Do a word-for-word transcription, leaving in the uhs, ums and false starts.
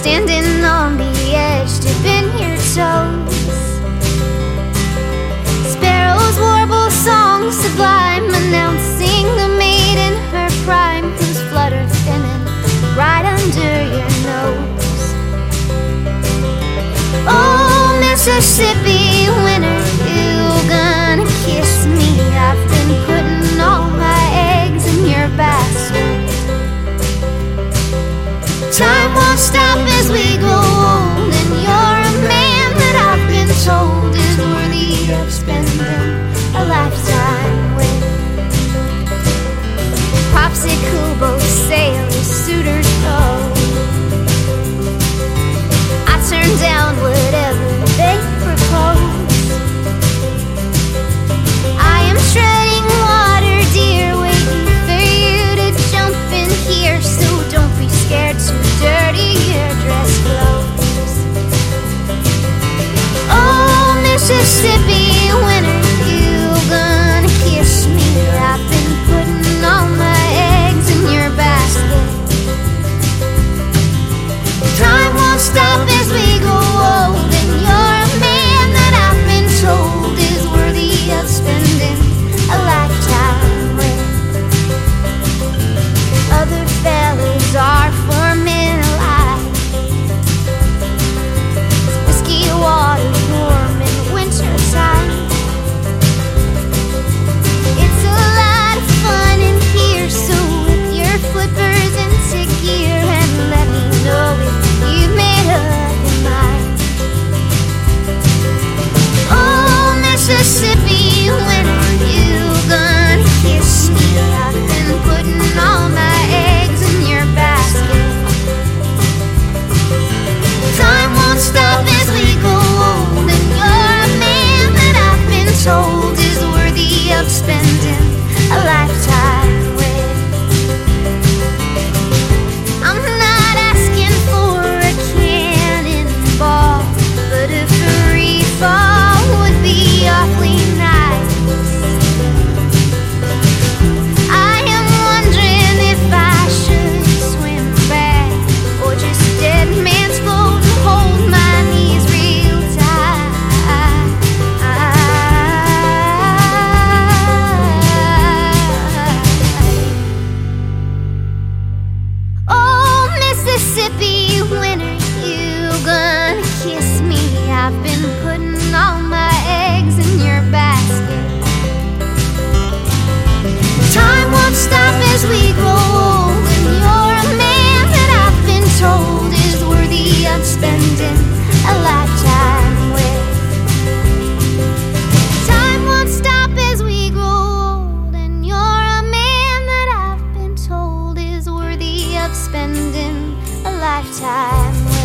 standing on the edge, dipping your toes. Sparrows warble songs sublime, announcing a maid in her prime, whose flutter thinning right under your nose. Oh, Mississippi winter, you gonna kiss me? I've been putting all my eggs in your basket. Time won't stop as we grow old, and you're a man that I've been told is worthy of spending a lifetime with. Popsicle boats, sailors, suitors go. I turn down whatever they propose. I am treading water, dear, waiting for you to jump in here. So don't be scared to dirty your dress clothes. Oh, Mississippi winter, you gonna kiss me? I've been putting all my eggs in your basket. Time won't stop as we grow old, and you're a man that I've been told is worthy of spending a lifetime with. Other fellas are for men alive. Whiskey water warm in winter time. It's a lot of fun in here, so whip your flippers into gear and let me know if you've made up your mind. Oh, Mississippi winter, you gonna kiss me? I've been putting all my eggs in your basket. Time won't stop as we grow old, and you're a man that I've been told is worthy of spending a lifetime with. I'm not asking for a cannonball, but a free fall would be awfully nice. I am wondering if I should swim back, or just dead man's go to hold my knees real tight. Oh, Mississippi winter, you gonna kiss me? I've been putting all my eggs in your basket. Time won't stop as we grow old, and you're a man that I've been told is worthy of spending a lifetime with. Time won't stop as we grow old, and you're a man that I've been told is worthy of spending a lifetime with.